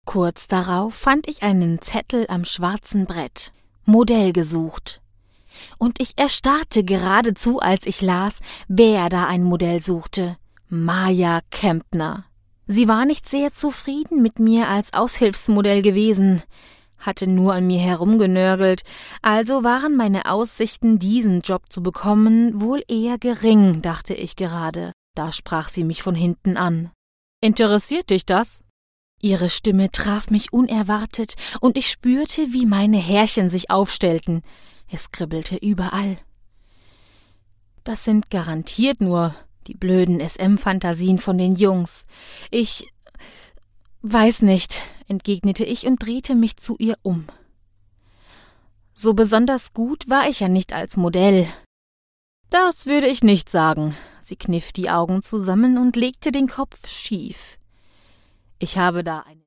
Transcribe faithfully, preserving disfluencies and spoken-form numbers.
Kurz darauf fand ich einen Zettel am schwarzen Brett. Modell gesucht. Und ich erstarrte geradezu, als ich las, wer da ein Modell suchte. Maja Kempner. Sie war nicht sehr zufrieden mit mir als Aushilfsmodell gewesen, hatte nur an mir herumgenörgelt, also waren meine Aussichten, diesen Job zu bekommen, wohl eher gering, dachte ich gerade. Da sprach sie mich von hinten an. »Interessiert dich das?« Ihre Stimme traf mich unerwartet, und ich spürte, wie meine Härchen sich aufstellten. Es kribbelte überall. »Das sind garantiert nur die blöden S M-Fantasien von den Jungs. Ich weiß nicht«, entgegnete ich und drehte mich zu ihr um. So besonders gut war ich ja nicht als Modell. »Das würde ich nicht sagen«, sie kniff die Augen zusammen und legte den Kopf schief. »Ich habe da eine